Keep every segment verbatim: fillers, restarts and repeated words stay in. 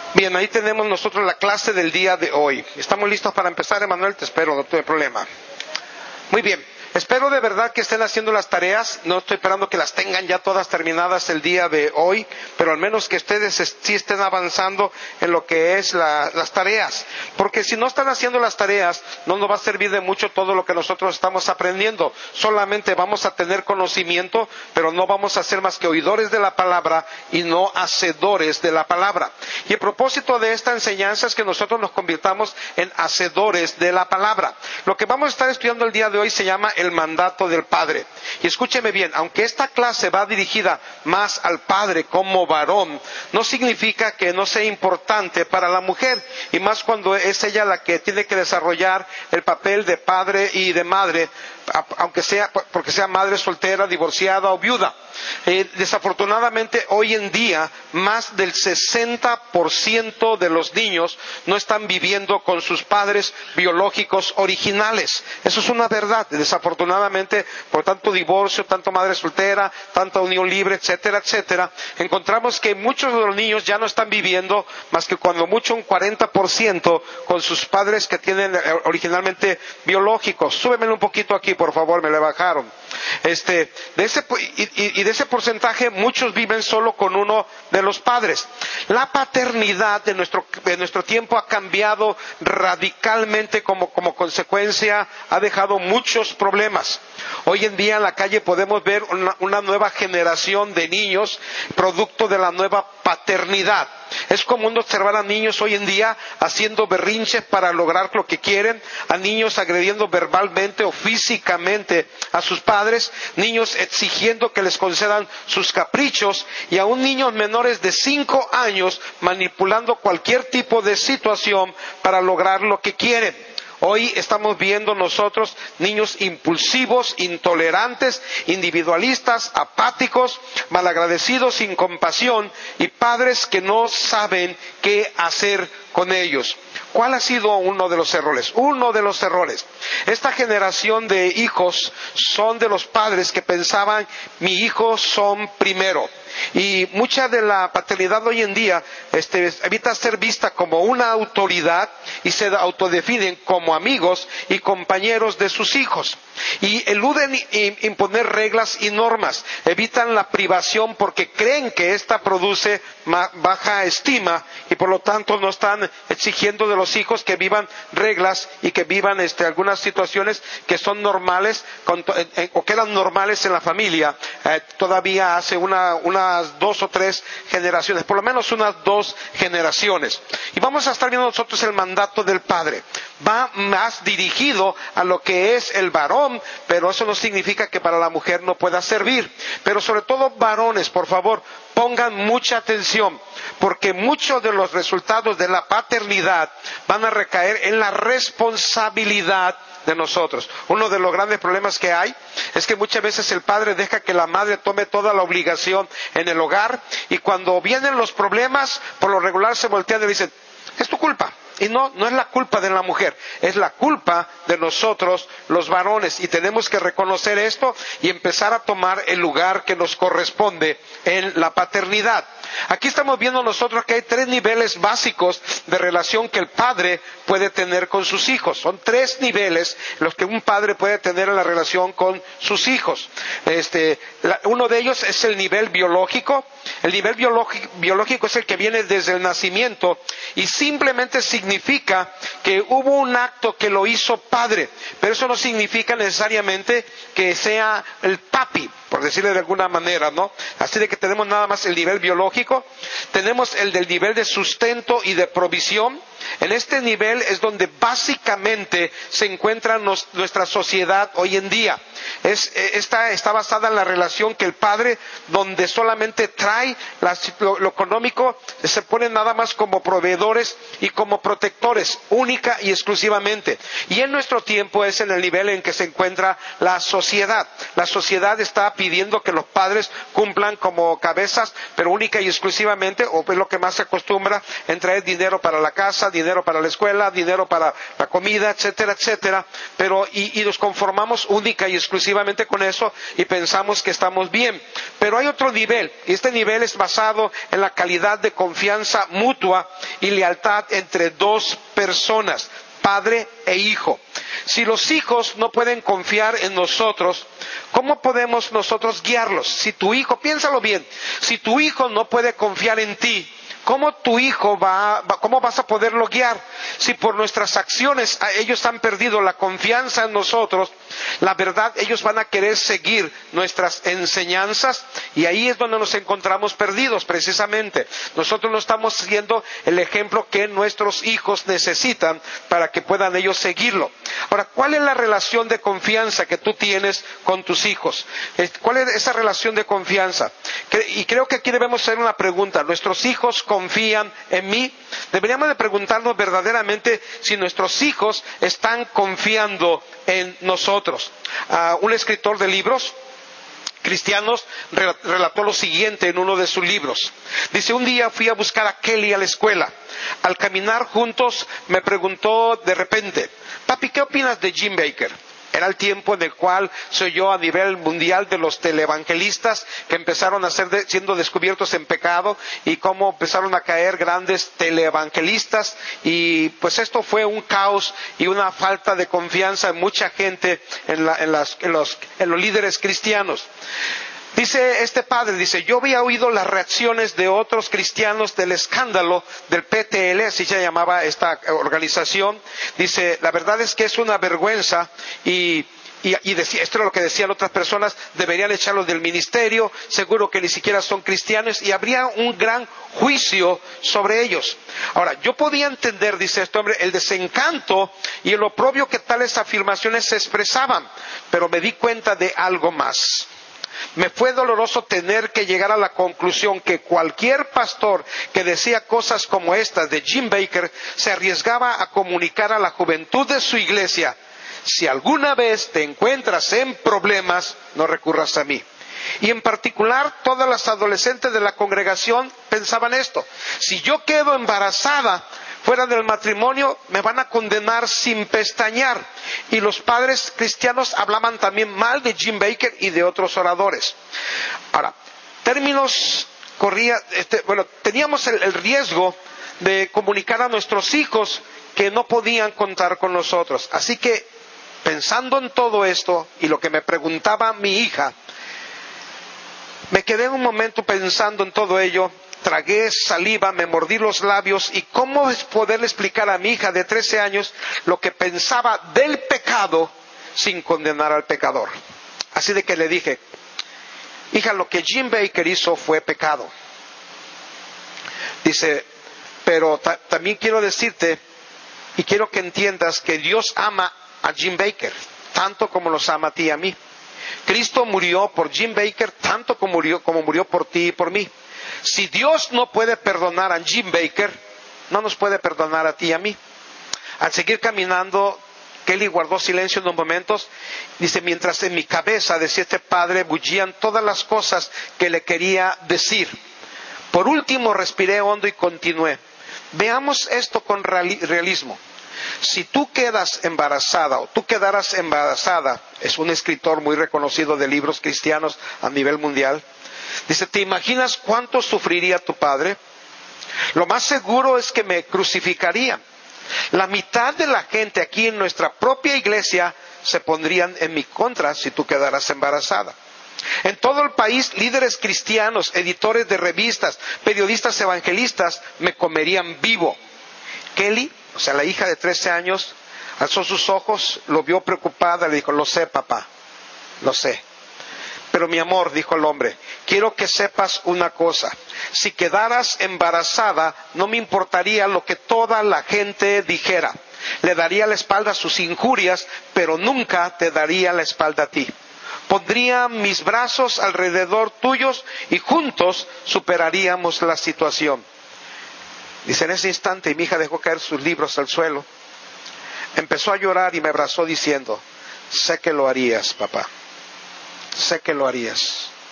Bien, ahí tenemos nosotros la clase del día de hoy. ¿Estamos listos para empezar, Emanuel? Te espero, no tuve problema. Muy bien. Espero de verdad que estén haciendo las tareas. No estoy esperando que las tengan ya todas terminadas el día de hoy, pero al menos que ustedes sí estén avanzando en lo que es la, las tareas. Porque si no están haciendo las tareas, no nos va a servir de mucho todo lo que nosotros estamos aprendiendo. Solamente vamos a tener conocimiento, pero no vamos a ser más que oidores de la palabra y no hacedores de la palabra. Y el propósito de esta enseñanza es que nosotros nos convirtamos en hacedores de la palabra. Lo que vamos a estar estudiando el día de hoy se llama el mandato del Padre. Y escúcheme bien, aunque esta clase va dirigida más al padre como varón, no significa que no sea importante para la mujer, y más cuando es ella la que tiene que desarrollar el papel de padre y de madre, aunque sea porque sea madre soltera, divorciada o viuda. Eh, desafortunadamente hoy en día más del sesenta por ciento de los niños no están viviendo con sus padres biológicos originales. Eso es una verdad. Desafortunadamente, por tanto divorcio, tanto madre soltera, tanta unión libre, etcétera, etcétera, encontramos que muchos de los niños ya no están viviendo más que cuando mucho un cuarenta por ciento con sus padres que tienen originalmente biológicos. Súbemelo un poquito aquí, por favor, me le bajaron. Este, de ese, y, y de ese porcentaje muchos viven solo con uno de los padres. La paternidad de nuestro, de nuestro tiempo ha cambiado radicalmente como, como consecuencia, ha dejado muchos problemas. Hoy en día en la calle podemos ver una, una nueva generación de niños producto de la nueva paternidad. Es común observar a niños hoy en día haciendo berrinches para lograr lo que quieren, a niños agrediendo verbalmente o físicamente a sus padres, niños exigiendo que les concedan sus caprichos y aún niños menores de cinco años manipulando cualquier tipo de situación para lograr lo que quieren. Hoy estamos viendo nosotros niños impulsivos, intolerantes, individualistas, apáticos, malagradecidos, sin compasión y padres que no saben qué hacer con ellos. ¿Cuál ha sido uno de los errores? Uno de los errores. Esta generación de hijos son de los padres que pensaban, mi hijo son primero. Y mucha de la paternidad hoy en día este, evita ser vista como una autoridad y se autodefinen como amigos y compañeros de sus hijos. Y eluden imponer reglas y normas, evitan la privación porque creen que ésta produce baja estima y por lo tanto no están exigiendo de los hijos que vivan reglas y que vivan este, algunas situaciones que son normales con, eh, o que eran normales en la familia eh, todavía hace una, unas dos o tres generaciones, por lo menos unas dos generaciones. Y vamos a estar viendo nosotros el mandato del Padre. Va más dirigido a lo que es el varón, pero eso no significa que para la mujer no pueda servir. Pero sobre todo varones, por favor, pongan mucha atención, porque muchos de los resultados de la paternidad van a recaer en la responsabilidad de nosotros. Uno de los grandes problemas que hay es que muchas veces el padre deja que la madre tome toda la obligación en el hogar y cuando vienen los problemas, por lo regular se voltean y dicen, es tu culpa. Y no, no es la culpa de la mujer, es la culpa de nosotros los varones y tenemos que reconocer esto y empezar a tomar el lugar que nos corresponde en la paternidad. Aquí estamos viendo nosotros que hay tres niveles básicos de relación que el padre puede tener con sus hijos. Son tres niveles los que un padre puede tener en la relación con sus hijos. Este, la, uno de ellos es el nivel biológico. El nivel biológico, biológico es el que viene desde el nacimiento y simplemente significa que hubo un acto que lo hizo padre, pero eso no significa necesariamente que sea el papi, por decirle de alguna manera, ¿no? Así de que tenemos nada más el nivel biológico, tenemos el del nivel de sustento y de provisión. En este nivel es donde básicamente se encuentra nos, nuestra sociedad hoy en día. Es, esta está basada en la relación que el padre, donde solamente trae la, lo, lo económico, se ponen nada más como proveedores y como protectores, única y exclusivamente. Y en nuestro tiempo es en el nivel en que se encuentra la sociedad. La sociedad está pidiendo que los padres cumplan como cabezas, pero única y exclusivamente, o es lo que más se acostumbra, en traer dinero para la casa, casa, dinero para la escuela, dinero para la comida, etcétera, etcétera, pero y, y nos conformamos única y exclusivamente con eso y pensamos que estamos bien. Pero hay otro nivel, y este nivel es basado en la calidad de confianza mutua y lealtad entre dos personas, padre e hijo. Si los hijos no pueden confiar en nosotros, ¿cómo podemos nosotros guiarlos? Si tu hijo, piénsalo bien, si tu hijo no puede confiar en ti, ¿cómo tu hijo va, va, cómo vas a poderlo guiar? Si por nuestras acciones ellos han perdido la confianza en nosotros, la verdad, ellos van a querer seguir nuestras enseñanzas y ahí es donde nos encontramos perdidos precisamente. Nosotros no estamos siguiendo el ejemplo que nuestros hijos necesitan para que puedan ellos seguirlo. Ahora, ¿cuál es la relación de confianza que tú tienes con tus hijos? ¿Cuál es esa relación de confianza? Y creo que aquí debemos hacer una pregunta. ¿Nuestros hijos confían en mí? Deberíamos de preguntarnos verdaderamente si nuestros hijos están confiando en nosotros. Uh, un escritor de libros cristianos relató lo siguiente en uno de sus libros. Dice, un día fui a buscar a Kelly a la escuela. Al caminar juntos me preguntó de repente, papi, ¿qué opinas de Jim Bakker? Era el tiempo en el cual se oyó a nivel mundial de los televangelistas que empezaron a ser de, siendo descubiertos en pecado y cómo empezaron a caer grandes televangelistas y pues esto fue un caos y una falta de confianza en mucha gente en, la, en, las, en, los, en los líderes cristianos. Dice este padre, dice, yo había oído las reacciones de otros cristianos del escándalo del P T L, así se llamaba esta organización. Dice, la verdad es que es una vergüenza y, y, y decía, esto era lo que decían otras personas, deberían echarlos del ministerio, seguro que ni siquiera son cristianos y habría un gran juicio sobre ellos. Ahora, yo podía entender, dice este hombre, el desencanto y el oprobio que tales afirmaciones se expresaban, pero me di cuenta de algo más. Me fue doloroso tener que llegar a la conclusión que cualquier pastor que decía cosas como estas de Jim Bakker se arriesgaba a comunicar a la juventud de su iglesia, si alguna vez te encuentras en problemas, no recurras a mí. Y en particular todas las adolescentes de la congregación pensaban esto, si yo quedo embarazada fuera del matrimonio me van a condenar sin pestañear. Y los padres cristianos hablaban también mal de Jim Bakker y de otros oradores. Ahora, términos corría, este, bueno, teníamos el, el riesgo de comunicar a nuestros hijos que no podían contar con nosotros. Así que, pensando en todo esto y lo que me preguntaba mi hija, me quedé un momento pensando en todo ello. Tragué saliva, me mordí los labios y cómo es poderle explicar a mi hija de trece años lo que pensaba del pecado sin condenar al pecador. Así de que le dije, hija, lo que Jim Bakker hizo fue pecado. Dice, pero ta- también quiero decirte y quiero que entiendas que Dios ama a Jim Bakker tanto como nos ama a ti y a mí. Cristo murió por Jim Bakker tanto como murió, como murió por ti y por mí. Si Dios no puede perdonar a Jim Bakker, no nos puede perdonar a ti y a mí. Al seguir caminando, Kelly guardó silencio unos momentos. Dice, mientras en mi cabeza, decía este padre, bullían todas las cosas que le quería decir. Por último, respiré hondo y continué. Veamos esto con realismo. Si tú quedas embarazada o tú quedaras embarazada, es un escritor muy reconocido de libros cristianos a nivel mundial. Dice, ¿te imaginas cuánto sufriría tu padre? Lo más seguro es que me crucificarían. La mitad de la gente aquí en nuestra propia iglesia se pondrían en mi contra si tú quedaras embarazada. En todo el país, líderes cristianos, editores de revistas, periodistas evangelistas me comerían vivo. Kelly, o sea, la hija de trece años, alzó sus ojos, lo vio preocupada, le dijo, lo sé, papá, lo sé. Pero mi amor, dijo el hombre, quiero que sepas una cosa. Si quedaras embarazada, no me importaría lo que toda la gente dijera. Le daría la espalda a sus injurias, pero nunca te daría la espalda a ti. Pondría mis brazos alrededor tuyos y juntos superaríamos la situación. Dice, en ese instante mi hija dejó caer sus libros al suelo. Empezó a llorar y me abrazó diciendo, sé que lo harías, papá. Sé que lo harías.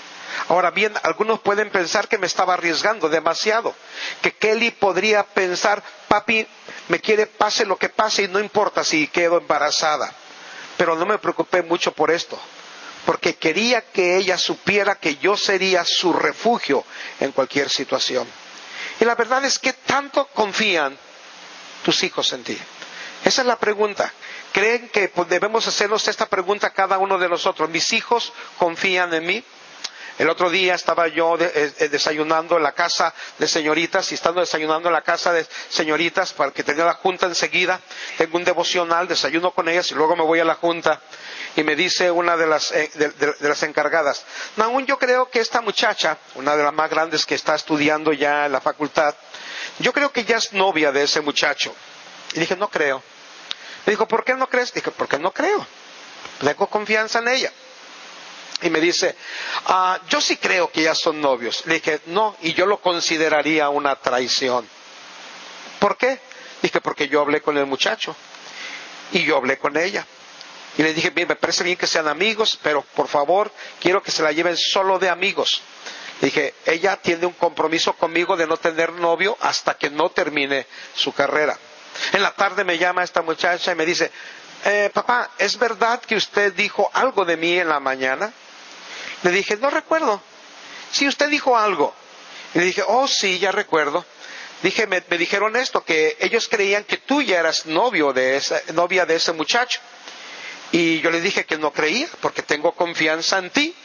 Ahora bien, algunos pueden pensar que me estaba arriesgando demasiado, que Kelly podría pensar, papi me quiere pase lo que pase y no importa si quedo embarazada. Pero no me preocupé mucho por esto, porque quería que ella supiera que yo sería su refugio en cualquier situación. Y la verdad es que tanto confían tus hijos en ti. Esa es la pregunta. ¿Creen que debemos hacernos esta pregunta a cada uno de nosotros? ¿Mis hijos confían en mí? El otro día estaba yo de, eh, desayunando en la casa de señoritas, y estando desayunando en la casa de señoritas, para que tenga la junta enseguida, tengo un devocional, desayuno con ellas y luego me voy a la junta, y me dice una de las, eh, de, de, de las encargadas, Nahum, yo creo que esta muchacha, una de las más grandes que está estudiando ya en la facultad, yo creo que ya es novia de ese muchacho. Y dije, no creo. Me dijo, ¿por qué no crees? Dije, porque no creo. Tengo confianza en ella. Y me dice, ah, yo sí creo que ya son novios. Le dije, no, y yo lo consideraría una traición. ¿Por qué? Dije, porque yo hablé con el muchacho y yo hablé con ella. Y le dije, bien, me parece bien que sean amigos, pero por favor, quiero que se la lleven solo de amigos. Le dije, ella tiene un compromiso conmigo de no tener novio hasta que no termine su carrera. En la tarde me llama esta muchacha y me dice, eh, papá, ¿es verdad que usted dijo algo de mí en la mañana? Le dije, no recuerdo. Sí, usted dijo algo. Y le dije, oh sí, ya recuerdo. Dije, me, me dijeron esto, que ellos creían que tú ya eras novio de esa, novia de ese muchacho. Y yo le dije que no creía, porque tengo confianza en ti.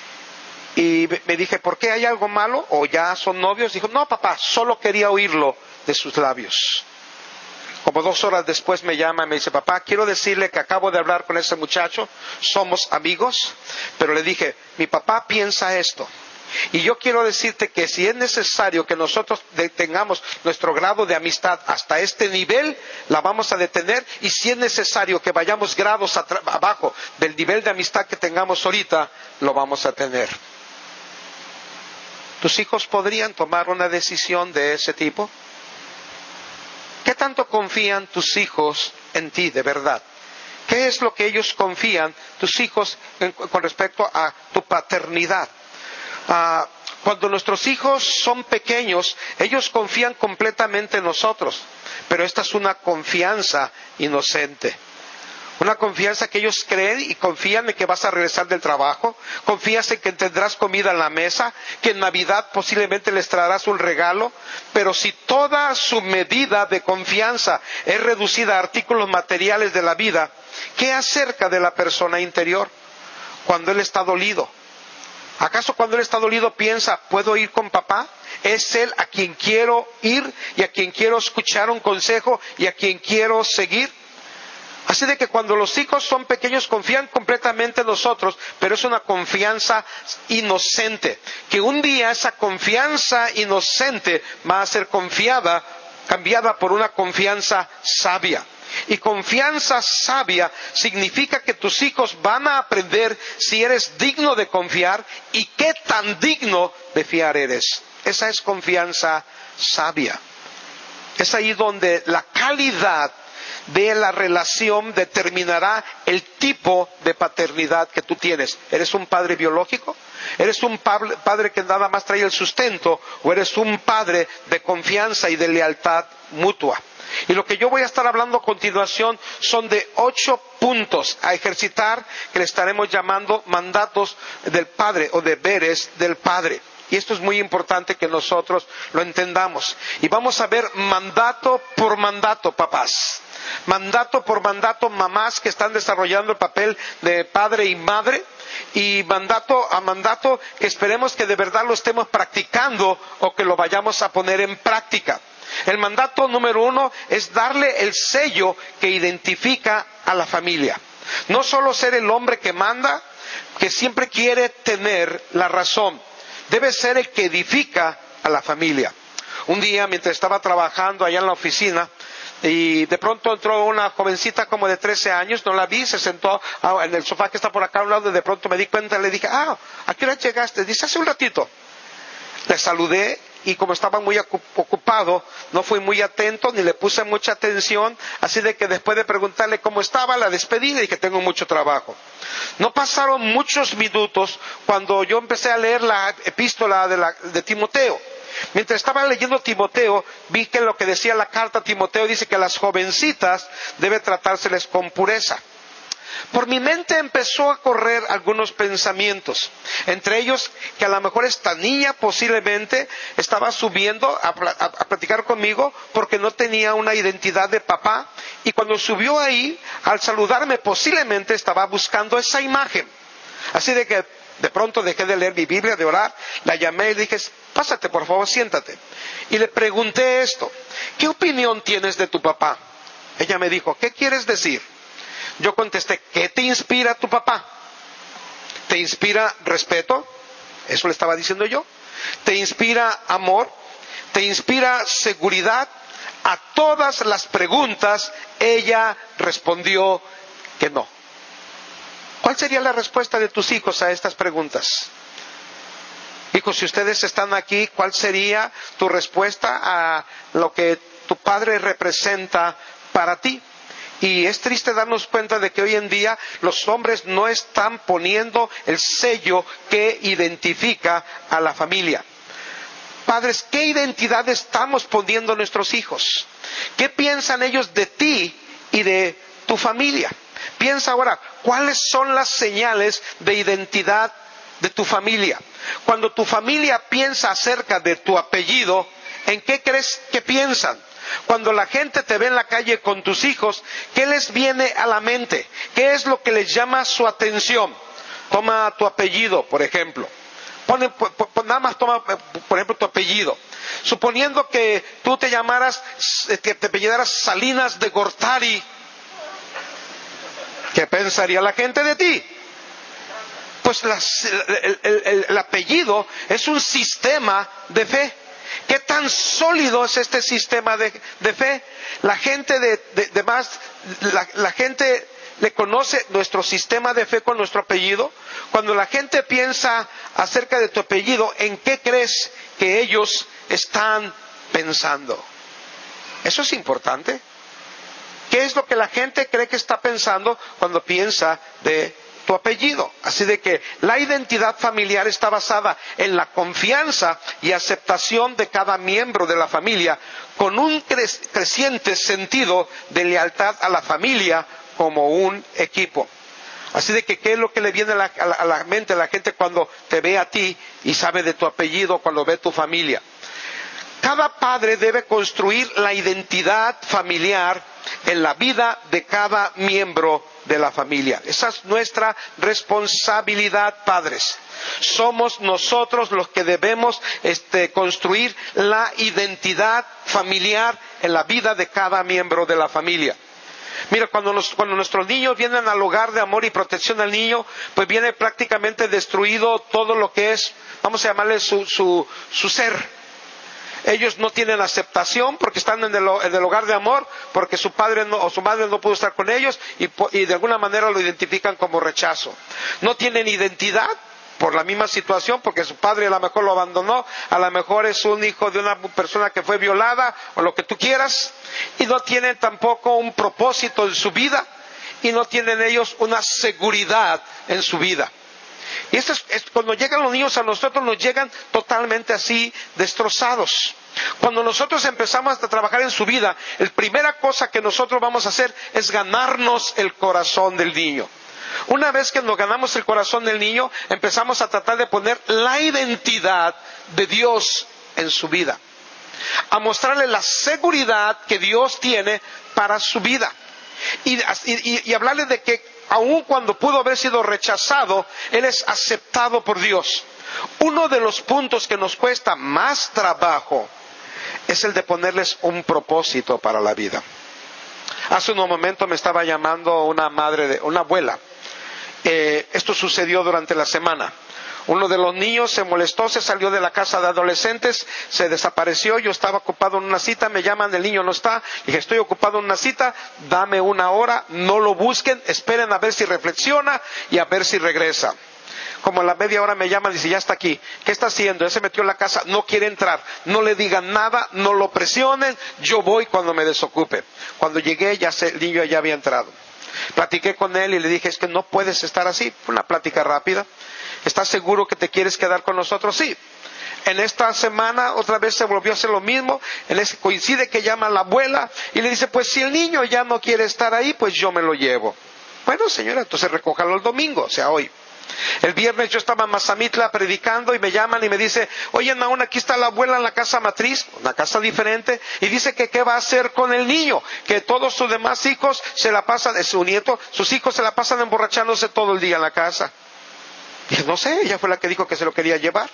Y me dije, ¿por qué hay algo malo? ¿O ya son novios? Dijo, no papá, solo quería oírlo de sus labios. Como dos horas después me llama y me dice, papá, quiero decirle que acabo de hablar con ese muchacho, somos amigos, pero le dije, mi papá piensa esto. Y yo quiero decirte que si es necesario que nosotros detengamos nuestro grado de amistad hasta este nivel, la vamos a detener. Y si es necesario que vayamos grados abajo del nivel de amistad que tengamos ahorita, lo vamos a tener. ¿Tus hijos podrían tomar una decisión de ese tipo? ¿Qué tanto confían tus hijos en ti de verdad? ¿Qué es lo que ellos confían, tus hijos, en, con respecto a tu paternidad? Ah, cuando nuestros hijos son pequeños, ellos confían completamente en nosotros, pero esta es una confianza inocente. Una confianza que ellos creen y confían en que vas a regresar del trabajo, confías en que tendrás comida en la mesa, que en Navidad posiblemente les traerás un regalo, pero si toda su medida de confianza es reducida a artículos materiales de la vida, ¿qué acerca de la persona interior cuando él está dolido? ¿Acaso cuando él está dolido piensa, ¿puedo ir con papá? ¿Es él a quien quiero ir y a quien quiero escuchar un consejo y a quien quiero seguir? Así de que cuando los hijos son pequeños confían completamente en nosotros, pero es una confianza inocente, que un día esa confianza inocente va a ser confiada, cambiada por una confianza sabia. Y confianza sabia significa que tus hijos van a aprender si eres digno de confiar y qué tan digno de fiar eres. Esa es confianza sabia. Es ahí donde la calidad de la relación determinará el tipo de paternidad que tú tienes. ¿Eres un padre biológico? ¿Eres un padre que nada más trae el sustento? ¿O eres un padre de confianza y de lealtad mutua? Y lo que yo voy a estar hablando a continuación son de ocho puntos a ejercitar que le estaremos llamando mandatos del padre o deberes del padre. Y esto es muy importante que nosotros lo entendamos. Y vamos a ver mandato por mandato, papás. Mandato por mandato, mamás que están desarrollando el papel de padre y madre. Y mandato a mandato que esperemos que de verdad lo estemos practicando o que lo vayamos a poner en práctica. El mandato número uno es darle el sello que identifica a la familia. No solo ser el hombre que manda, que siempre quiere tener la razón. Debe ser el que edifica a la familia. Un día, mientras estaba trabajando allá en la oficina, y de pronto entró una jovencita como de trece años, no la vi, se sentó en el sofá que está por acá a un lado, y de pronto me di cuenta, le dije, ah, ¿a qué hora llegaste? Dice, hace un ratito. Le saludé y como estaba muy ocupado, no fui muy atento ni le puse mucha atención, así de que después de preguntarle cómo estaba, la despedí y que tengo mucho trabajo. No pasaron muchos minutos cuando yo empecé a leer la epístola de, la, de Timoteo. Mientras estaba leyendo Timoteo, vi que lo que decía la carta a Timoteo dice que las jovencitas debe tratárseles con pureza. Por mi mente empezó a correr algunos pensamientos, entre ellos que a lo mejor esta niña posiblemente estaba subiendo a, a, a platicar conmigo porque no tenía una identidad de papá, y cuando subió ahí, al saludarme posiblemente estaba buscando esa imagen. Así de que de pronto dejé de leer mi Biblia, de orar, la llamé y dije, pásate por favor, siéntate. Y le pregunté esto, ¿qué opinión tienes de tu papá? Ella me dijo, ¿qué quieres decir? Yo contesté, ¿qué te inspira tu papá? ¿Te inspira respeto? Eso le estaba diciendo yo. ¿Te inspira amor? ¿Te inspira seguridad? A todas las preguntas, ella respondió que no. ¿Cuál sería la respuesta de tus hijos a estas preguntas? Hijos, si ustedes están aquí, ¿cuál sería tu respuesta a lo que tu padre representa para ti? Y es triste darnos cuenta de que hoy en día los hombres no están poniendo el sello que identifica a la familia. Padres, ¿qué identidad estamos poniendo a nuestros hijos? ¿Qué piensan ellos de ti y de tu familia? Piensa ahora, ¿cuáles son las señales de identidad de tu familia? Cuando tu familia piensa acerca de tu apellido, ¿en qué crees que piensan? Cuando la gente te ve en la calle con tus hijos, ¿qué les viene a la mente? ¿Qué es lo que les llama su atención? Toma tu apellido, por ejemplo. Pone, po, po, nada más toma, por ejemplo, tu apellido. Suponiendo que tú te llamaras, que te apellidaras Salinas de Gortari, ¿qué pensaría la gente de ti? Pues las, el, el, el, el apellido es un sistema de fe. ¿Qué tan sólido es este sistema de, de fe? La gente de, de, de más, la, la gente le conoce nuestro sistema de fe con nuestro apellido. Cuando la gente piensa acerca de tu apellido, ¿en qué crees que ellos están pensando? Eso es importante. ¿Qué es lo que la gente cree que está pensando cuando piensa de tu apellido? Así de que la identidad familiar está basada en la confianza y aceptación de cada miembro de la familia, con un cre- creciente sentido de lealtad a la familia como un equipo. Así de que, ¿qué es lo que le viene a la, a la, a la mente a la gente cuando te ve a ti y sabe de tu apellido, cuando ve tu familia? Cada padre debe construir la identidad familiar en la vida de cada miembro de la familia. Esa es nuestra responsabilidad, padres. Somos nosotros los que debemos este, construir la identidad familiar en la vida de cada miembro de la familia. Mira, cuando, nos, cuando nuestros niños vienen al hogar de amor y protección al niño, pues viene prácticamente destruido todo lo que es, vamos a llamarle su, su, su ser. Ellos no tienen aceptación porque están en el, en el hogar de amor, porque su padre no, o su madre no pudo estar con ellos y, y de alguna manera lo identifican como rechazo. No tienen identidad por la misma situación, porque su padre a lo mejor lo abandonó, a lo mejor es un hijo de una persona que fue violada o lo que tú quieras, y no tienen tampoco un propósito en su vida y no tienen ellos una seguridad en su vida. Y esto es, es, cuando llegan los niños a nosotros, nos llegan totalmente así destrozados. Cuando nosotros empezamos a trabajar en su vida, la primera cosa que nosotros vamos a hacer es ganarnos el corazón del niño. Una vez que nos ganamos el corazón del niño, empezamos a tratar de poner la identidad de Dios en su vida, a mostrarle la seguridad que Dios tiene para su vida y, y, y hablarle de que aun cuando pudo haber sido rechazado, Él es aceptado por Dios. Uno de los puntos que nos cuesta más trabajo es el de ponerles un propósito para la vida. Hace unos momentos me estaba llamando una madre, de, una abuela. Eh, esto sucedió durante la semana. Uno de los niños se molestó, se salió de la casa de adolescentes, se desapareció. Yo estaba ocupado en una cita, me llaman, el niño no está. Dije, estoy ocupado en una cita, dame una hora, no lo busquen, esperen a ver si reflexiona y a ver si regresa. Como a la media hora me llaman y dice, ya está aquí. ¿Qué está haciendo? Él se metió en la casa, no quiere entrar. No le digan nada, no lo presionen, yo voy cuando me desocupe. Cuando llegué, ya se, el niño ya había entrado. Platiqué con él y le dije, es que no puedes estar así. Fue una plática rápida. ¿Estás seguro que te quieres quedar con nosotros? Sí. En esta semana otra vez se volvió a hacer lo mismo. Él es, coincide que llama a la abuela y le dice, pues si el niño ya no quiere estar ahí, pues yo me lo llevo. Bueno, señora, entonces recójalo el domingo, o sea, hoy. El viernes yo estaba en Mazamitla predicando y me llaman y me dice, oye Naún, aquí está la abuela en la casa matriz, una casa diferente, y dice que qué va a hacer con el niño, que todos sus demás hijos se la pasan, su nieto, sus hijos se la pasan emborrachándose todo el día en la casa. Dije, no sé, ella fue la que dijo que se lo quería llevar.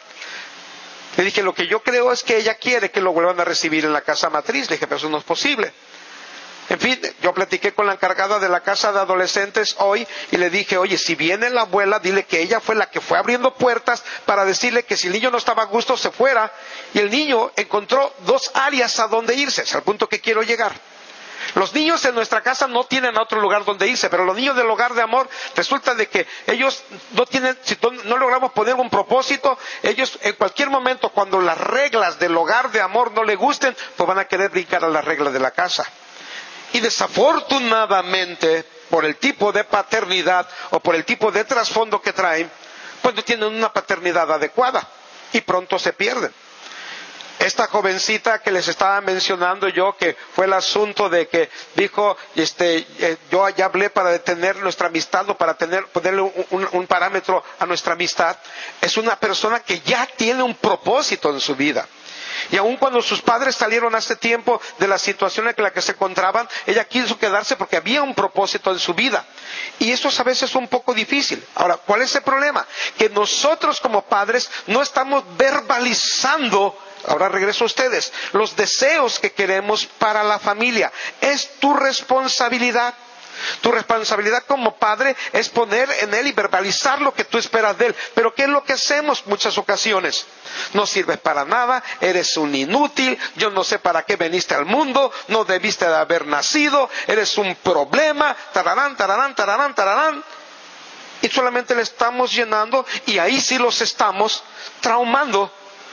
Le dije, lo que yo creo es que ella quiere que lo vuelvan a recibir en la casa matriz. Le dije, pero eso no es posible. En fin, yo platiqué con la encargada de la casa de adolescentes hoy y le dije, oye, si viene la abuela, dile que ella fue la que fue abriendo puertas para decirle que si el niño no estaba a gusto, se fuera. Y el niño encontró dos áreas a donde irse, es al punto que quiero llegar. Los niños en nuestra casa no tienen a otro lugar donde irse, pero los niños del hogar de amor, resulta de que ellos no tienen, si no logramos poner un propósito, ellos en cualquier momento, cuando las reglas del hogar de amor no les gusten, pues van a querer brincar a las reglas de la casa. Y desafortunadamente, por el tipo de paternidad o por el tipo de trasfondo que traen, pues no tienen una paternidad adecuada y pronto se pierden. Esta jovencita que les estaba mencionando yo, que fue el asunto de que dijo, este, eh, yo ya hablé para detener nuestra amistad o para tener, ponerle un, un, un parámetro a nuestra amistad, es una persona que ya tiene un propósito en su vida. Y aun cuando sus padres salieron hace tiempo de la situación en la que se encontraban, ella quiso quedarse porque había un propósito en su vida. Y eso es a veces un poco difícil. Ahora, ¿cuál es el problema? Que nosotros como padres no estamos verbalizando, ahora regreso a ustedes, los deseos que queremos para la familia. Es tu responsabilidad. Tu responsabilidad como padre es poner en él y verbalizar lo que tú esperas de él. Pero ¿qué es lo que hacemos muchas ocasiones? No sirves para nada, eres un inútil, yo no sé para qué viniste al mundo, no debiste de haber nacido, eres un problema, tararán, tararán, tararán, tararán. Y solamente le estamos llenando y ahí sí los estamos traumando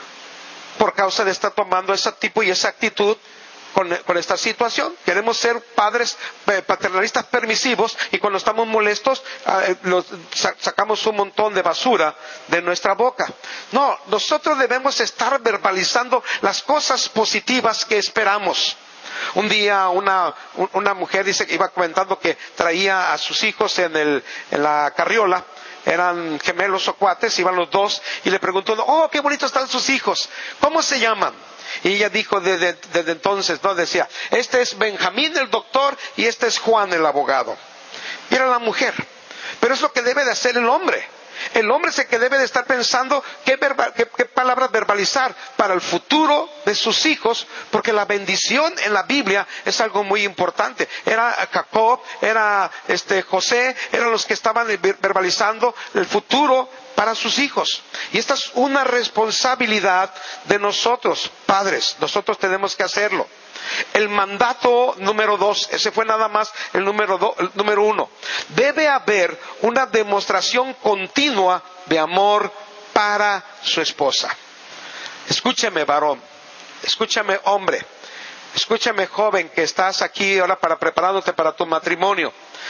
por causa de estar tomando ese tipo y esa actitud Con, con esta situación. Queremos ser padres eh, paternalistas permisivos y cuando estamos molestos eh, los, sacamos un montón de basura de nuestra boca. No, nosotros debemos estar verbalizando las cosas positivas que esperamos. Un día una, una mujer dice que iba comentando que traía a sus hijos en, el, en la carriola. Eran gemelos o cuates, iban los dos y le preguntó, oh, qué bonitos están sus hijos, ¿cómo se llaman? Y ella dijo desde, desde entonces, no, decía, este es Benjamín el doctor y este es Juan el abogado. Y era la mujer. Pero es lo que debe de hacer el hombre. El hombre es el que debe de estar pensando qué, verba, qué, qué palabras verbalizar para el futuro de sus hijos, porque la bendición en la Biblia es algo muy importante. Era Jacob, era este José, eran los que estaban verbalizando el futuro para sus hijos. Y esta es una responsabilidad de nosotros, padres. Nosotros tenemos que hacerlo. El mandato número dos, ese fue nada más el número, do, el número uno. Debe haber una demostración continua de amor para su esposa. Escúchame, varón. Escúchame, hombre. Escúchame, joven, que estás aquí ahora para preparándote para tu matrimonio.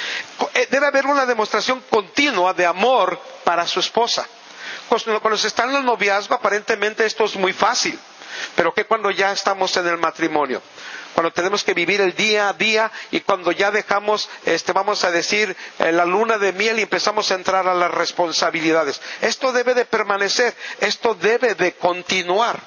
Debe haber una demostración continua de amor para su esposa. Cuando se está en el noviazgo, aparentemente esto es muy fácil. Pero ¿qué cuando ya estamos en el matrimonio? Cuando tenemos que vivir el día a día y cuando ya dejamos, este, vamos a decir, eh, la luna de miel y empezamos a entrar a las responsabilidades. Esto debe de permanecer, esto debe de continuar.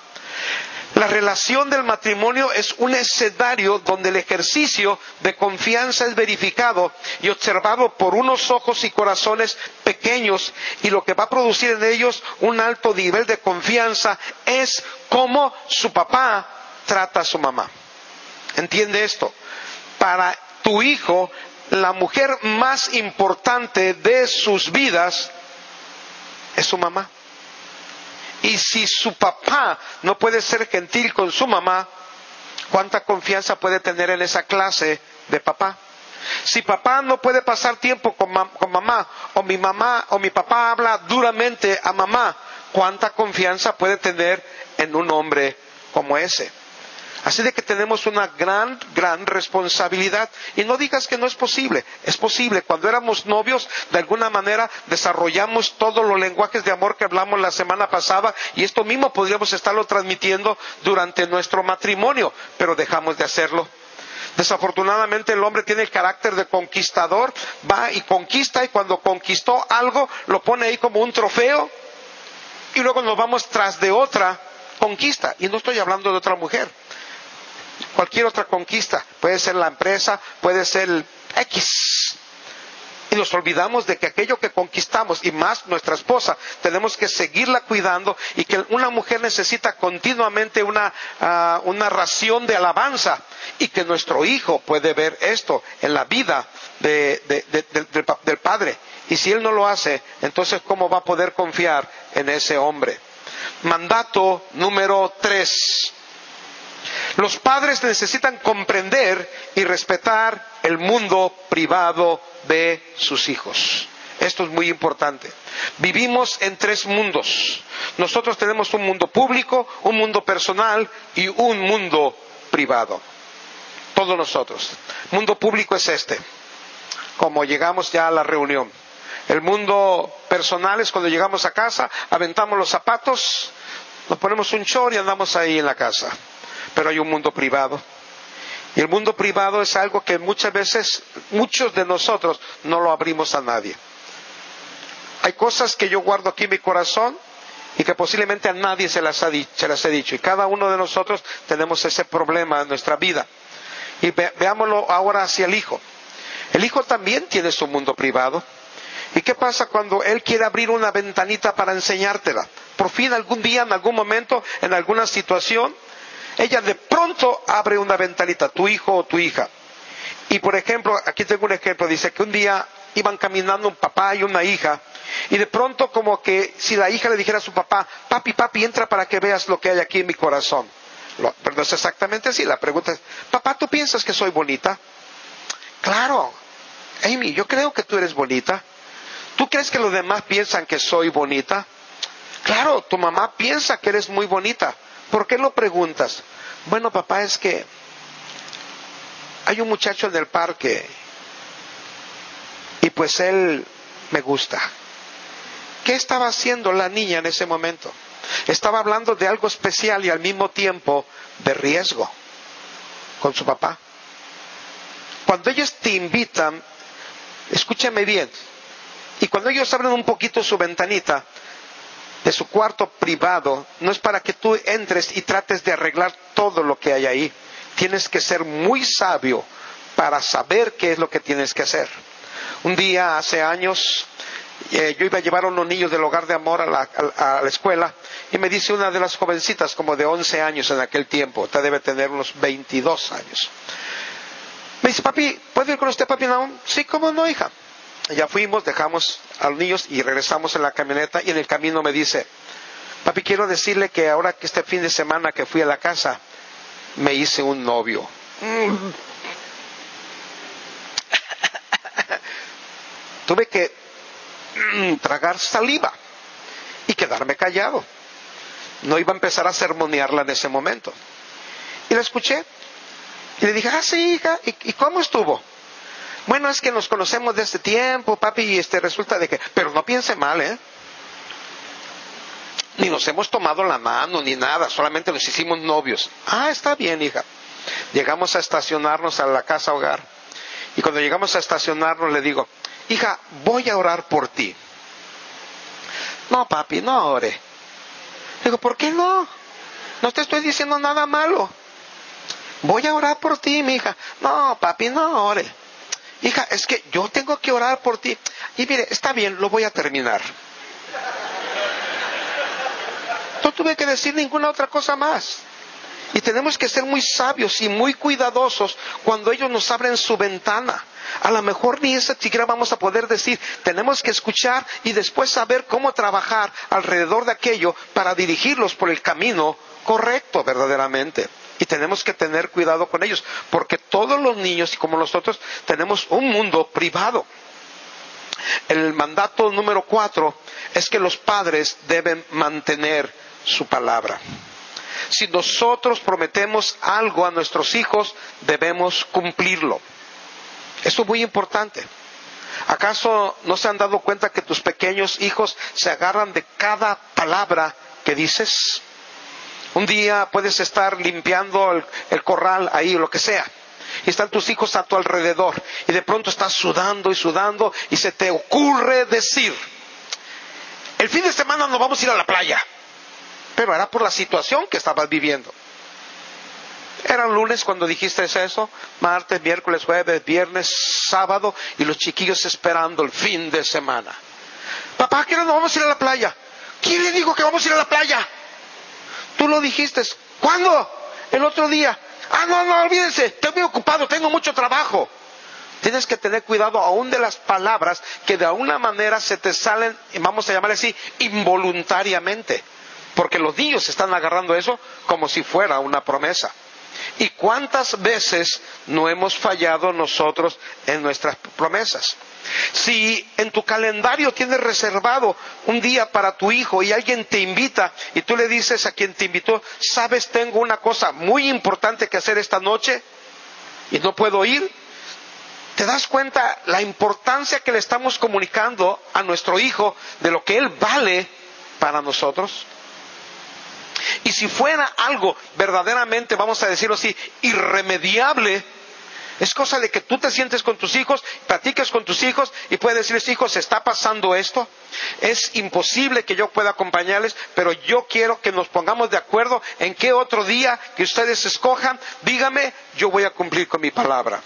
La relación del matrimonio es un escenario donde el ejercicio de confianza es verificado y observado por unos ojos y corazones pequeños, y lo que va a producir en ellos un alto nivel de confianza es cómo su papá trata a su mamá. ¿Entiende esto? Para tu hijo, la mujer más importante de sus vidas es su mamá. Y si su papá no puede ser gentil con su mamá, ¿cuánta confianza puede tener en esa clase de papá? Si papá no puede pasar tiempo con, ma- con mamá, o mi mamá o mi papá habla duramente a mamá, ¿cuánta confianza puede tener en un hombre como ese? Así de que tenemos una gran, gran responsabilidad. Y no digas que no es posible. Es posible. Cuando éramos novios, de alguna manera desarrollamos todos los lenguajes de amor que hablamos la semana pasada, y esto mismo podríamos estarlo transmitiendo durante nuestro matrimonio, pero dejamos de hacerlo. Desafortunadamente el hombre tiene el carácter de conquistador, va y conquista, y cuando conquistó algo lo pone ahí como un trofeo, y luego nos vamos tras de otra conquista. Y no estoy hablando de otra mujer, cualquier otra conquista, puede ser la empresa, puede ser el X, y nos olvidamos de que aquello que conquistamos, y más nuestra esposa, tenemos que seguirla cuidando, y que una mujer necesita continuamente una, uh, una ración de alabanza, y que nuestro hijo puede ver esto en la vida de, de, de, de, del, del padre. Y si él no lo hace, entonces ¿cómo va a poder confiar en ese hombre? Mandato número tres. Los padres necesitan comprender y respetar el mundo privado de sus hijos. Esto es muy importante. Vivimos en tres mundos. Nosotros tenemos un mundo público, un mundo personal y un mundo privado. Todos nosotros. El mundo público es este, como llegamos ya a la reunión. El mundo personal es cuando llegamos a casa, aventamos los zapatos, nos ponemos un short y andamos ahí en la casa. Pero hay un mundo privado. Y el mundo privado es algo que muchas veces, muchos de nosotros no lo abrimos a nadie. Hay cosas que yo guardo aquí en mi corazón y que posiblemente a nadie se las, ha dicho, se las he dicho. Y cada uno de nosotros tenemos ese problema en nuestra vida. Y ve, veámoslo ahora hacia el hijo. El hijo también tiene su mundo privado. ¿Y qué pasa cuando él quiere abrir una ventanita para enseñártela? Por fin, algún día, en algún momento, en alguna situación, ella de pronto abre una ventanita, tu hijo o tu hija. Y por ejemplo, aquí tengo un ejemplo, dice que un día iban caminando un papá y una hija, y de pronto como que si la hija le dijera a su papá, papi, papi, entra para que veas lo que hay aquí en mi corazón. Lo, pero no es exactamente así, la pregunta es, papá, ¿tú piensas que soy bonita? Claro, Amy, yo creo que tú eres bonita. ¿Tú crees que los demás piensan que soy bonita? Claro, tu mamá piensa que eres muy bonita. ¿Por qué lo preguntas? Bueno, papá, es que hay un muchacho en el parque y pues él me gusta. ¿Qué estaba haciendo la niña en ese momento? Estaba hablando de algo especial y al mismo tiempo de riesgo con su papá. Cuando ellos te invitan, escúchame bien, y cuando ellos abren un poquito su ventanita de su cuarto privado, no es para que tú entres y trates de arreglar todo lo que hay ahí. Tienes que ser muy sabio para saber qué es lo que tienes que hacer. Un día, hace años, eh, yo iba a llevar a unos niños del hogar de amor a la, a, a la escuela, y me dice una de las jovencitas, como de once años en aquel tiempo, esta debe tener unos veintidós años. Me dice, papi, ¿puedo ir con usted, papi? No, sí, ¿cómo no, hija? Ya fuimos, dejamos a los niños y regresamos en la camioneta, y en el camino me dice, papi, quiero decirle que ahora que este fin de semana que fui a la casa, me hice un novio. Mm. Tuve que mm, tragar saliva y quedarme callado. No iba a empezar a sermonearla en ese momento. Y la escuché y le dije, ah, sí, hija, ¿y, y cómo estuvo? Bueno, es que nos conocemos de este tiempo, papi, y este resulta de que... Pero no piense mal, ¿eh? Ni nos hemos tomado la mano, ni nada, solamente nos hicimos novios. Ah, está bien, hija. Llegamos a estacionarnos a la casa hogar. Y cuando llegamos a estacionarnos le digo, hija, voy a orar por ti. No, papi, no ore. Digo, ¿por qué no? No te estoy diciendo nada malo. Voy a orar por ti, mi hija. No, papi, no ore. Hija, es que yo tengo que orar por ti. Y mire, está bien, lo voy a terminar. No tuve que decir ninguna otra cosa más. Y tenemos que ser muy sabios y muy cuidadosos cuando ellos nos abren su ventana. A lo mejor ni esa siquiera vamos a poder decir. Tenemos que escuchar y después saber cómo trabajar alrededor de aquello para dirigirlos por el camino correcto verdaderamente. Y tenemos que tener cuidado con ellos, porque todos los niños, y como nosotros, tenemos un mundo privado. El mandato número cuatro es que los padres deben mantener su palabra. Si nosotros prometemos algo a nuestros hijos, debemos cumplirlo. Esto es muy importante. ¿Acaso no se han dado cuenta que tus pequeños hijos se agarran de cada palabra que dices? Un día puedes estar limpiando el, el corral ahí o lo que sea, y están tus hijos a tu alrededor, y de pronto estás sudando y sudando, y se te ocurre decir: el fin de semana nos vamos a ir a la playa. Pero era por la situación que estabas viviendo. Era lunes cuando dijiste eso, martes, miércoles, jueves, viernes, sábado, y los chiquillos esperando el fin de semana. Papá, ¿qué hora nos vamos a ir a la playa? ¿Quién le dijo que vamos a ir a la playa? Tú lo dijiste. ¿Cuándo? El otro día. Ah, no, no, olvídense, estoy muy ocupado, tengo mucho trabajo. Tienes que tener cuidado aún de las palabras que de alguna manera se te salen, vamos a llamarle así, involuntariamente. Porque los niños están agarrando eso como si fuera una promesa. ¿Y cuántas veces no hemos fallado nosotros en nuestras promesas? Si en tu calendario tienes reservado un día para tu hijo y alguien te invita y tú le dices a quien te invitó: sabes, tengo una cosa muy importante que hacer esta noche y no puedo ir. ¿Te das cuenta la importancia que le estamos comunicando a nuestro hijo de lo que él vale para nosotros? Y si fuera algo verdaderamente, vamos a decirlo así, irremediable, es cosa de que tú te sientes con tus hijos, platiques con tus hijos y puedes decirles: hijos, ¿está pasando esto? Es imposible que yo pueda acompañarles, pero yo quiero que nos pongamos de acuerdo en qué otro día que ustedes escojan, dígame, yo voy a cumplir con mi palabra.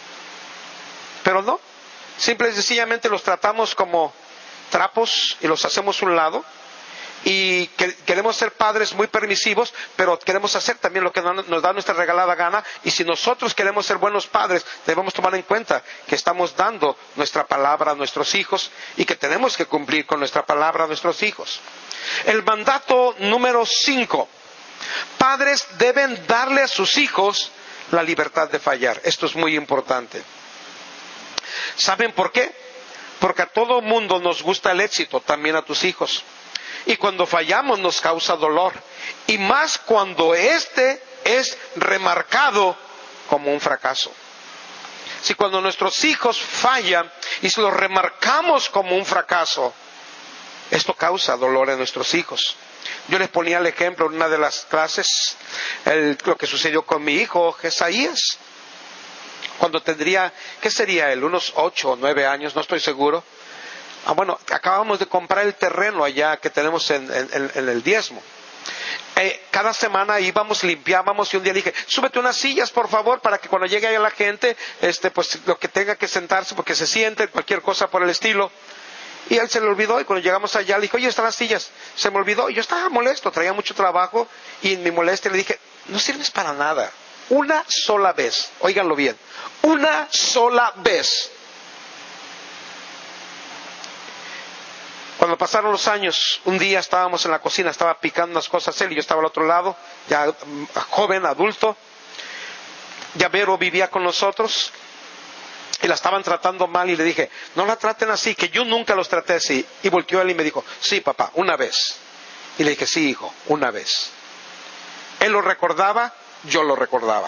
Pero no, simple y sencillamente los tratamos como trapos y los hacemos a un lado. Y que, queremos ser padres muy permisivos, pero queremos hacer también lo que nos da nuestra regalada gana. Y si nosotros queremos ser buenos padres, debemos tomar en cuenta que estamos dando nuestra palabra a nuestros hijos y que tenemos que cumplir con nuestra palabra a nuestros hijos. El mandato número cinco: padres deben darle a sus hijos la libertad de fallar. Esto es muy importante. ¿Saben por qué? Porque a todo mundo nos gusta el éxito, también a tus hijos. Y cuando fallamos nos causa dolor. Y más cuando este es remarcado como un fracaso. Si cuando nuestros hijos fallan y se los remarcamos como un fracaso, esto causa dolor en nuestros hijos. Yo les ponía el ejemplo en una de las clases, el, lo que sucedió con mi hijo Jesaías. Cuando tendría, ¿qué sería él? Unos ocho o nueve años, no estoy seguro. Ah, bueno, acabamos de comprar el terreno allá que tenemos en, en, en el diezmo. Eh, cada semana íbamos, limpiábamos, y un día dije: súbete unas sillas, por favor, para que cuando llegue ahí la gente, este, pues lo que tenga que sentarse, porque se siente, cualquier cosa por el estilo. Y a él se le olvidó, y cuando llegamos allá le dije: oye, están las sillas. Se me olvidó, y yo estaba molesto, traía mucho trabajo, y en mi molestia le dije: no sirves para nada. Una sola vez, óiganlo bien, una sola vez. Cuando pasaron los años, un día estábamos en la cocina, estaba picando unas cosas él y yo estaba al otro lado, ya joven, adulto. Ya Vero vivía con nosotros y la estaban tratando mal y le dije: no la traten así, que yo nunca los traté así. Y volteó él y me dijo: sí, papá, una vez. Y le dije: sí, hijo, una vez. Él lo recordaba, yo lo recordaba.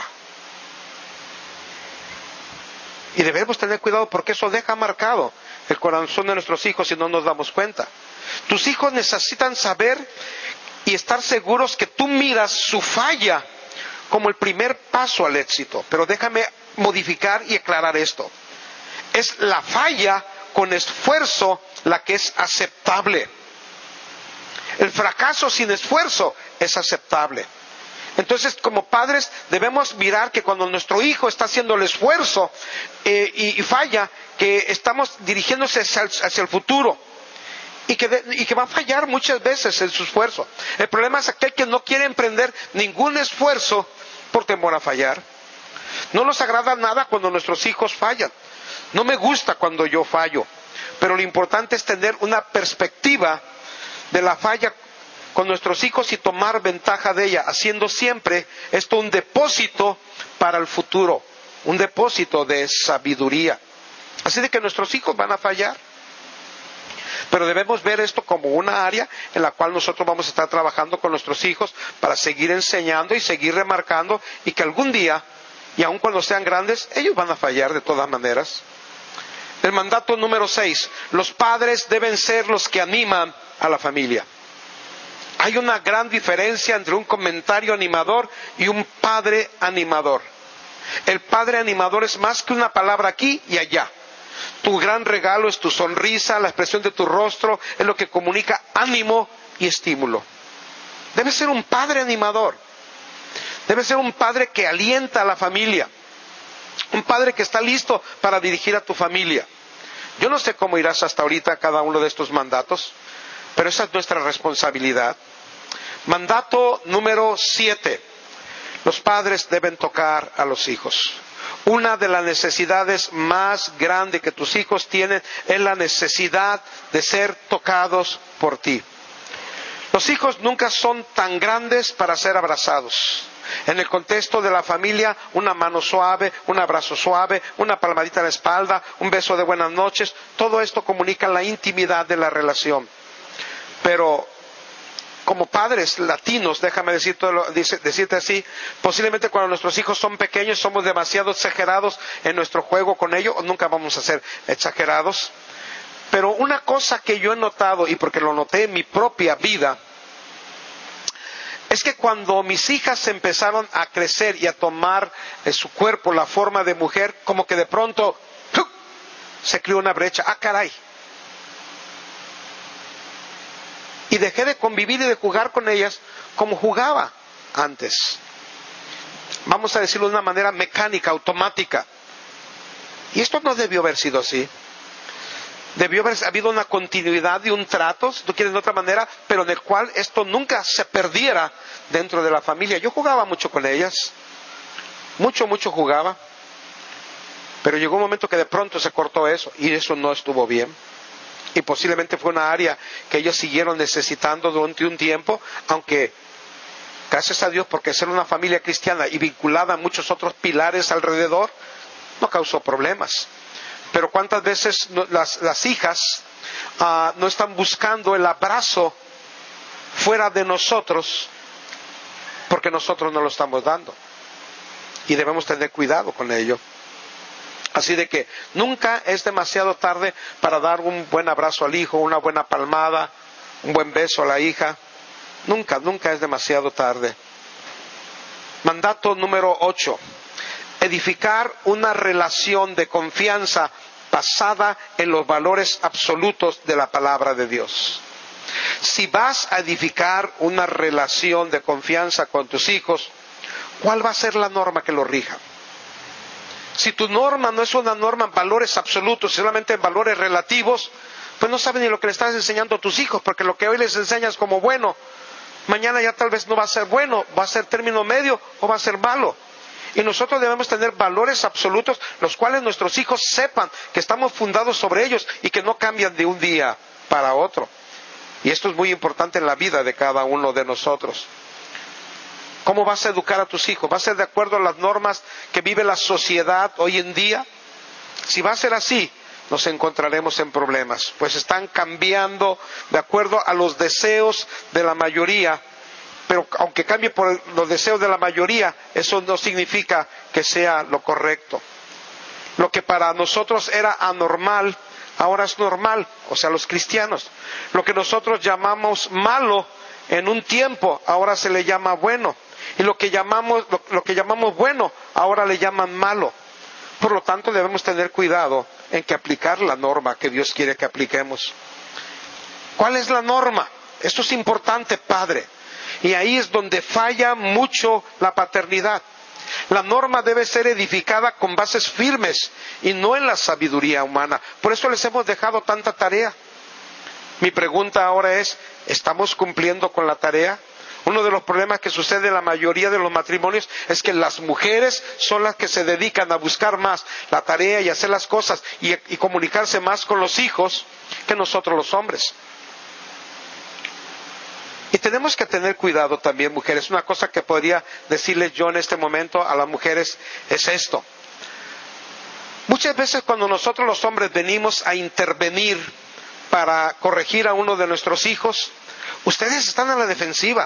Y debemos tener cuidado porque eso deja marcado el corazón de nuestros hijos si no nos damos cuenta. Tus hijos necesitan saber y estar seguros que tú miras su falla como el primer paso al éxito. Pero déjame modificar y aclarar esto. Es la falla con esfuerzo la que es aceptable. El fracaso sin esfuerzo es aceptable. Entonces, como padres, debemos mirar que cuando nuestro hijo está haciendo el esfuerzo eh, y, y falla, que estamos dirigiéndose hacia el, hacia el futuro y que, de, y que va a fallar muchas veces en su esfuerzo. El problema es aquel que no quiere emprender ningún esfuerzo por temor a fallar. No nos agrada nada cuando nuestros hijos fallan. No me gusta cuando yo fallo, pero lo importante es tener una perspectiva de la falla con nuestros hijos y tomar ventaja de ella, haciendo siempre esto un depósito para el futuro, un depósito de sabiduría. Así de que nuestros hijos van a fallar, pero debemos ver esto como una área en la cual nosotros vamos a estar trabajando con nuestros hijos para seguir enseñando y seguir remarcando, y que algún día, y aun cuando sean grandes, ellos van a fallar de todas maneras. El mandato número seis, los padres deben ser los que animan a la familia. Hay una gran diferencia entre un comentario animador y un padre animador. El padre animador es más que una palabra aquí y allá. Tu gran regalo es tu sonrisa, la expresión de tu rostro, es lo que comunica ánimo y estímulo. Debe ser un padre animador. Debe ser un padre que alienta a la familia. Un padre que está listo para dirigir a tu familia. Yo no sé cómo irás hasta ahorita cada uno de estos mandatos, pero esa es nuestra responsabilidad. Mandato número siete. Los padres deben tocar a los hijos. Una de las necesidades más grandes que tus hijos tienen es la necesidad de ser tocados por ti. Los hijos nunca son tan grandes para ser abrazados. En el contexto de la familia, una mano suave, un abrazo suave, una palmadita en la espalda, un beso de buenas noches, todo esto comunica la intimidad de la relación. Pero como padres latinos, déjame decirte, decirte así, posiblemente cuando nuestros hijos son pequeños somos demasiado exagerados en nuestro juego con ellos, o nunca vamos a ser exagerados. Pero una cosa que yo he notado, y porque lo noté en mi propia vida, es que cuando mis hijas empezaron a crecer y a tomar en su cuerpo la forma de mujer, como que de pronto ¡pum!, se creó una brecha. ¡Ah, caray! Y dejé de convivir y de jugar con ellas como jugaba antes. Vamos a decirlo de una manera mecánica, automática. Y esto no debió haber sido así. Debió haber habido una continuidad de un trato, si tú quieres de otra manera, pero en el cual esto nunca se perdiera dentro de la familia. Yo jugaba mucho con ellas. Mucho, mucho jugaba. Pero llegó un momento que de pronto se cortó eso. Y eso no estuvo bien. Y posiblemente fue una área que ellos siguieron necesitando durante un tiempo, aunque gracias a Dios, porque ser una familia cristiana y vinculada a muchos otros pilares alrededor, no causó problemas. Pero cuántas veces las, las hijas uh, no están buscando el abrazo fuera de nosotros, porque nosotros no lo estamos dando. Y debemos tener cuidado con ello. Así de que nunca es demasiado tarde para dar un buen abrazo al hijo, una buena palmada, un buen beso a la hija. Nunca, nunca es demasiado tarde. Mandato número ocho. Edificar una relación de confianza basada en los valores absolutos de la palabra de Dios. Si vas a edificar una relación de confianza con tus hijos, ¿cuál va a ser la norma que lo rija? Si tu norma no es una norma en valores absolutos, solamente en valores relativos, pues no sabes ni lo que le estás enseñando a tus hijos, porque lo que hoy les enseñas como bueno, mañana ya tal vez no va a ser bueno, va a ser término medio o va a ser malo. Y nosotros debemos tener valores absolutos, los cuales nuestros hijos sepan que estamos fundados sobre ellos y que no cambian de un día para otro. Y esto es muy importante en la vida de cada uno de nosotros. ¿Cómo vas a educar a tus hijos? ¿Va a ser de acuerdo a las normas que vive la sociedad hoy en día? Si va a ser así, nos encontraremos en problemas, pues están cambiando de acuerdo a los deseos de la mayoría. Pero aunque cambie por los deseos de la mayoría, eso no significa que sea lo correcto. Lo que para nosotros era anormal, ahora es normal, o sea, los cristianos. Lo que nosotros llamamos malo en un tiempo, ahora se le llama bueno. Y lo que llamamos, lo, lo que llamamos bueno, ahora le llaman malo. Por lo tanto, debemos tener cuidado en que aplicar la norma que Dios quiere que apliquemos. ¿Cuál es la norma? Esto es importante, padre. Y ahí es donde falla mucho la paternidad. La norma debe ser edificada con bases firmes y no en la sabiduría humana. Por eso les hemos dejado tanta tarea. Mi pregunta ahora es, ¿estamos cumpliendo con la tarea? Uno de los problemas que sucede en la mayoría de los matrimonios es que las mujeres son las que se dedican a buscar más la tarea y hacer las cosas y, y comunicarse más con los hijos que nosotros los hombres. Y tenemos que tener cuidado también, mujeres. Una cosa que podría decirles yo en este momento a las mujeres es esto. Muchas veces cuando nosotros los hombres venimos a intervenir para corregir a uno de nuestros hijos, ustedes están a la defensiva.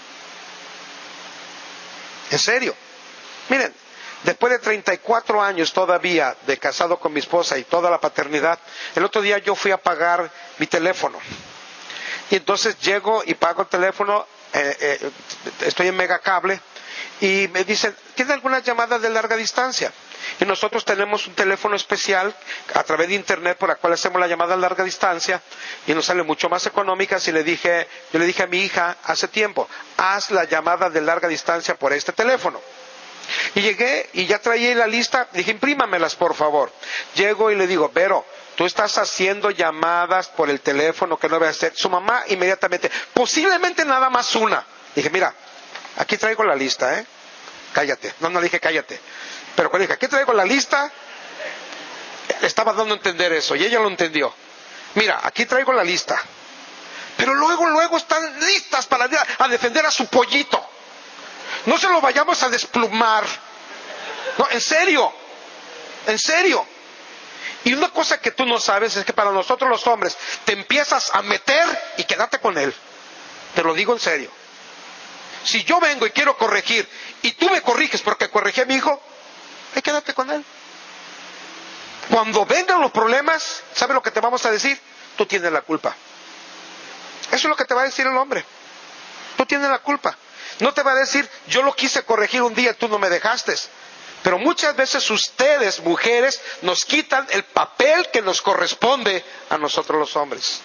En serio. Miren, después de treinta y cuatro años todavía de casado con mi esposa y toda la paternidad, el otro día yo fui a pagar mi teléfono. Y entonces llego y pago el teléfono, eh, eh, estoy en Megacable, y me dicen, ¿tiene alguna llamada de larga distancia? Y nosotros tenemos un teléfono especial a través de internet por la cual hacemos la llamada a larga distancia y nos sale mucho más económicas. Y le dije, yo le dije a mi hija hace tiempo, haz la llamada de larga distancia por este teléfono. Y llegué y ya traía la lista, dije, imprímamelas por favor. Llego y le digo, Vero, tú estás haciendo llamadas por el teléfono que no voy a hacer. Su mamá inmediatamente, posiblemente nada más una. Dije, mira, aquí traigo la lista, ¿eh? Cállate. No, no le dije cállate. Pero cuando dije, aquí traigo la lista, le estaba dando a entender eso y ella lo entendió. Mira, aquí traigo la lista. Pero luego, luego están listas para ir a defender a su pollito. No se lo vayamos a desplumar. No, en serio. En serio. Y una cosa que tú no sabes es que para nosotros los hombres te empiezas a meter y quédate con él. Te lo digo en serio. Si yo vengo y quiero corregir y tú me corriges porque corregí a mi hijo, ahí quédate con él. Cuando vengan los problemas, ¿sabes lo que te vamos a decir? Tú tienes la culpa. Eso es lo que te va a decir el hombre. Tú tienes la culpa. No te va a decir, yo lo quise corregir un día y tú no me dejaste. Pero muchas veces ustedes, mujeres, nos quitan el papel que nos corresponde a nosotros los hombres.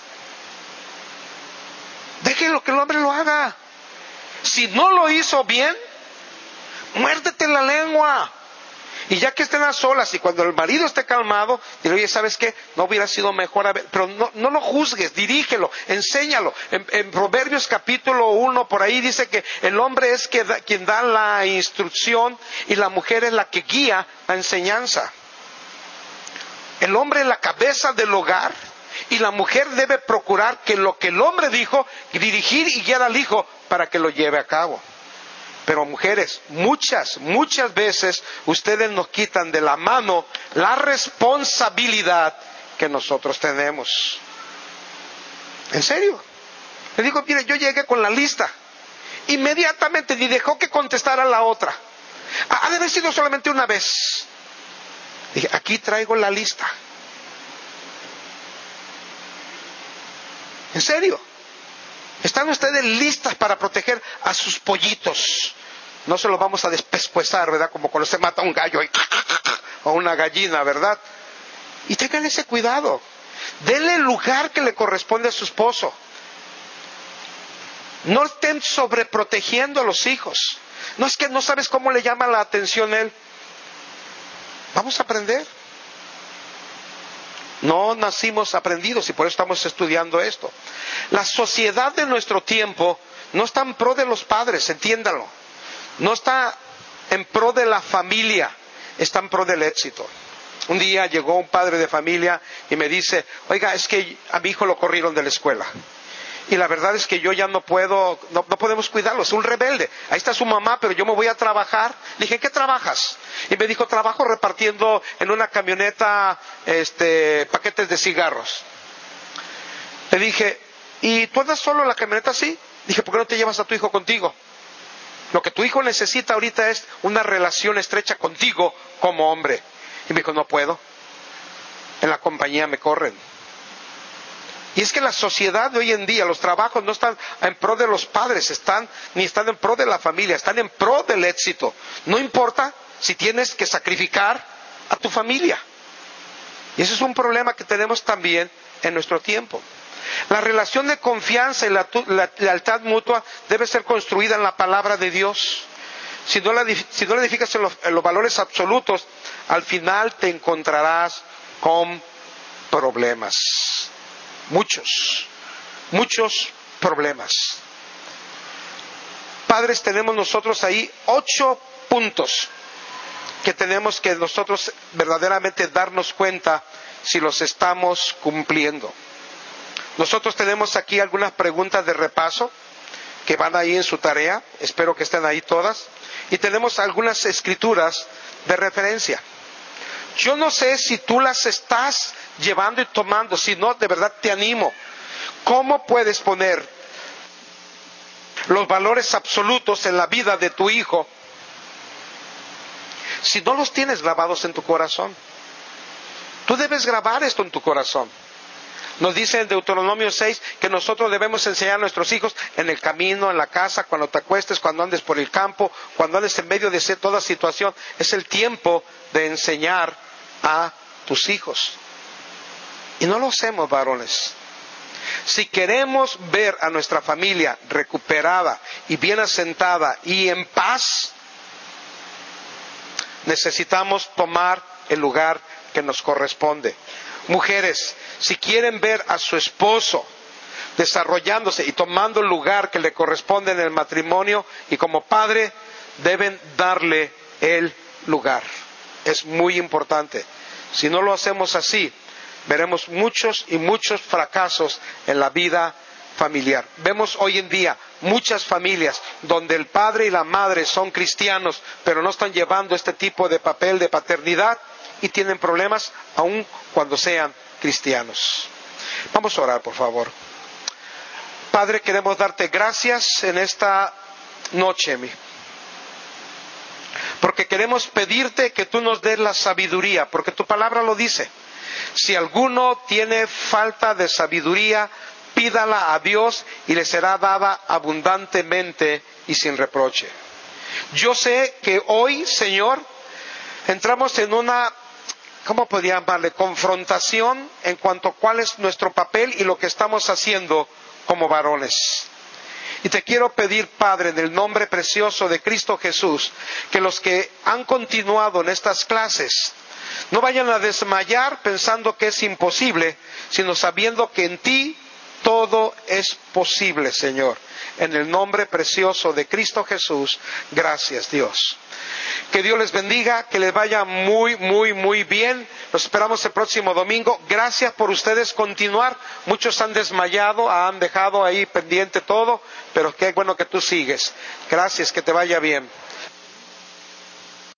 Déjenlo que el hombre lo haga. Si no lo hizo bien, muérdete la lengua. Y ya que estén a solas y cuando el marido esté calmado, dile, oye, ¿sabes qué? No hubiera sido mejor haber... Pero no, no lo juzgues, dirígelo, enséñalo. En, en Proverbios capítulo uno, por ahí dice que el hombre es que da, quien da la instrucción y la mujer es la que guía la enseñanza. El hombre es la cabeza del hogar y la mujer debe procurar que lo que el hombre dijo, dirigir y guiar al hijo para que lo lleve a cabo. Pero mujeres, muchas, muchas veces ustedes nos quitan de la mano la responsabilidad que nosotros tenemos. ¿En serio? Le digo, mire, yo llegué con la lista. Inmediatamente ni dejó que contestara la otra. Ha de haber sido solamente una vez. Dije, aquí traigo la lista. ¿En serio? ¿Están ustedes listas para proteger a sus pollitos? No se los vamos a despescuezar, ¿verdad? Como cuando se mata un gallo y... o una gallina, ¿verdad? Y tengan ese cuidado. Denle el lugar que le corresponde a su esposo. No estén sobreprotegiendo a los hijos. No es que no sabes cómo le llama la atención él. Vamos a aprender. No nacimos aprendidos y por eso estamos estudiando esto. La sociedad de nuestro tiempo no está en pro de los padres, entiéndalo. No está en pro de la familia, está en pro del éxito. Un día llegó un padre de familia y me dice, oiga, es que a mi hijo lo corrieron de la escuela. Y la verdad es que yo ya no puedo, no, no podemos cuidarlo, es un rebelde. Ahí está su mamá, pero yo me voy a trabajar. Le dije, ¿qué trabajas? Y me dijo, trabajo repartiendo en una camioneta este, paquetes de cigarros. Le dije, ¿y tú andas solo en la camioneta así? Dije, ¿por qué no te llevas a tu hijo contigo? Lo que tu hijo necesita ahorita es una relación estrecha contigo como hombre. Y me dijo, no puedo. En la compañía me corren. Y es que la sociedad de hoy en día, los trabajos no están en pro de los padres, están ni están en pro de la familia, están en pro del éxito. No importa si tienes que sacrificar a tu familia. Y ese es un problema que tenemos también en nuestro tiempo. La relación de confianza y la, la lealtad mutua debe ser construida en la palabra de Dios. Si no la, si no la edificas en los, en los valores absolutos, al final te encontrarás con problemas. Muchos, muchos problemas. Padres, tenemos nosotros ahí ocho puntos que tenemos que nosotros verdaderamente darnos cuenta si los estamos cumpliendo. Nosotros tenemos aquí algunas preguntas de repaso que van ahí en su tarea, espero que estén ahí todas, y tenemos algunas escrituras de referencia. Yo no sé si tú las estás llevando y tomando, si no, de verdad te animo. ¿Cómo puedes poner los valores absolutos en la vida de tu hijo si no los tienes grabados en tu corazón? Tú debes grabar esto en tu corazón. Nos dice en Deuteronomio seis que nosotros debemos enseñar a nuestros hijos en el camino, en la casa, cuando te acuestes, cuando andes por el campo, cuando andes en medio de toda situación. Es el tiempo de enseñar a tus hijos. Y no lo hacemos, varones. Si queremos ver a nuestra familia recuperada y bien asentada y en paz, necesitamos tomar el lugar que nos corresponde. Mujeres, si quieren ver a su esposo desarrollándose y tomando el lugar que le corresponde en el matrimonio, y como padre deben darle el lugar. Es muy importante. Si no lo hacemos así, veremos muchos y muchos fracasos en la vida familiar. Vemos hoy en día muchas familias donde el padre y la madre son cristianos, pero no están llevando este tipo de papel de paternidad y tienen problemas aun cuando sean cristianos. Vamos a orar, por favor. Padre, queremos darte gracias en esta noche, mi, porque queremos pedirte que tú nos des la sabiduría, porque tu palabra lo dice. Si alguno tiene falta de sabiduría, pídala a Dios y le será dada abundantemente y sin reproche. Yo sé que hoy, Señor, entramos en una, ¿cómo podría llamarle?, confrontación en cuanto a cuál es nuestro papel y lo que estamos haciendo como varones. Y te quiero pedir, Padre, en el nombre precioso de Cristo Jesús, que los que han continuado en estas clases no vayan a desmayar pensando que es imposible, sino sabiendo que en ti todo es posible, Señor. En el nombre precioso de Cristo Jesús, gracias, Dios. Que Dios les bendiga, que les vaya muy, muy, muy bien. Los esperamos el próximo domingo. Gracias por ustedes continuar. Muchos han desmayado, han dejado ahí pendiente todo, pero qué bueno que tú sigues. Gracias, que te vaya bien.